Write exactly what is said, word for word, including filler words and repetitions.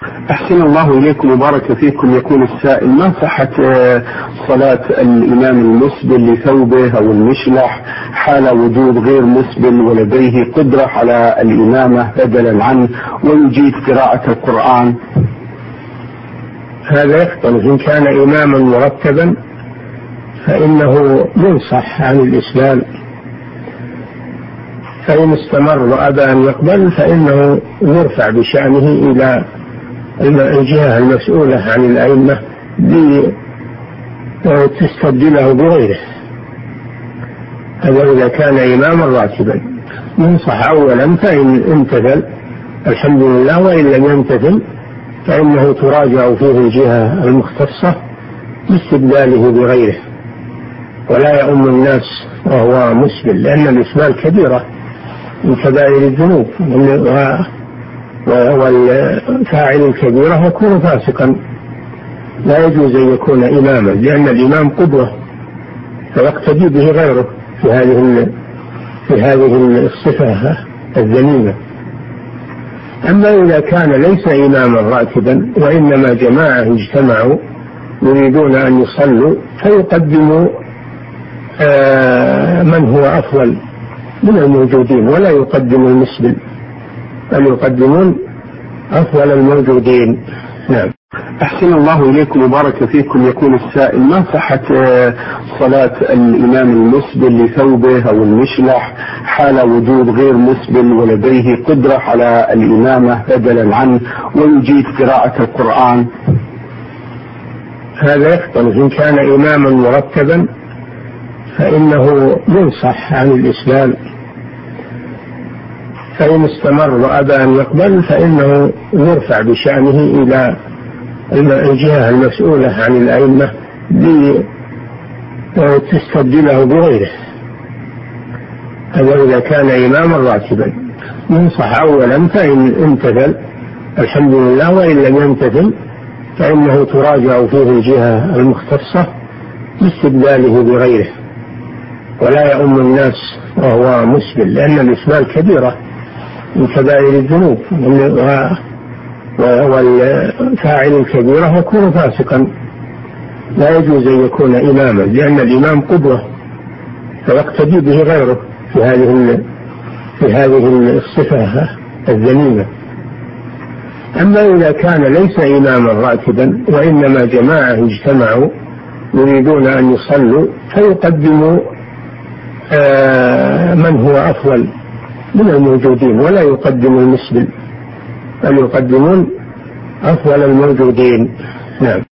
أحسن الله إليكم وبارك فيكم. يكون السائل: ما صحة صلاة الإمام المسبل لثوبه أو المشلح حال وجود غير مسبل ولديه قدرة على الإمامة بدلا عنه ويجيد قراءة القرآن؟ هذا يختلف. إن كان إماما مرتبا فإنه ينصح عن الإسلام، فإن استمر وأبى أن يقبل فإنه يرفع بشأنه إلى الجهة المسؤولة عن الأئمة لتستبدله بغيره. هذا إذا كان إماما راتبا ينصح أولا، فإن امتثل الحمد لله، وإن لم يمتثل فإنه تراجع فيه الجهة المختصة باستبداله بغيره، ولا يؤم الناس وهو مسبل، لأن الإسبال كبيرة من كبائر الذنوب، والفاعل الكبيرة يكون فاسقا، لا يجوز أن يكون إماما، لأن الإمام قدوة فيقتدي به غيره في هذه في هذه الصفة الذميمة. أما إذا كان ليس إماما راتبا وإنما جماعة اجتمعوا يريدون أن يصلوا فيقدموا من هو أفضل من الموجودين، ولا يقدم المسبل، بل يقدمون أفضل الموجودين. نعم. أحسن الله إليكم وبارك فيكم. يكون السائل: ما صحة صلاة الإمام المسبل لثوبه أو المشلح حال وجود غير مسبل ولديه قدرة على الإمامة بدلا عنه ويجيد قراءة القرآن؟ هذا يختلف. إن كان إماما مرتبا فإنه ينصح عن الإسلام، فإن استمر وأبى أن يقبل فإنه يرفع بشأنه إلى الجهة المسؤولة عن الأئمة لتستبدله بغيره. هذا إذا كان إماما راتبا ينصح أولا، فإن امتثل الحمد لله، وإن لم يمتثل فإنه تراجع فيه الجهة المختصة باستبداله بغيره، ولا يؤم الناس وهو مسبل، لأن الإسبال كبيرة من كبائر الذنوب، والفاعل الكبيرة يكون فاسقا، لا يجوز أن يكون إماما، لأن الإمام قدوة فيقتدي به غيره في هذه في هذه الصفة الذميمة. أما إذا كان ليس إماما راتبا وإنما جماعة اجتمعوا يريدون أن يصلوا فيقدموا من هو أفضل من الموجودين، ولا يقدم المسبل، بل يقدمون أفضل الموجودين. نعم.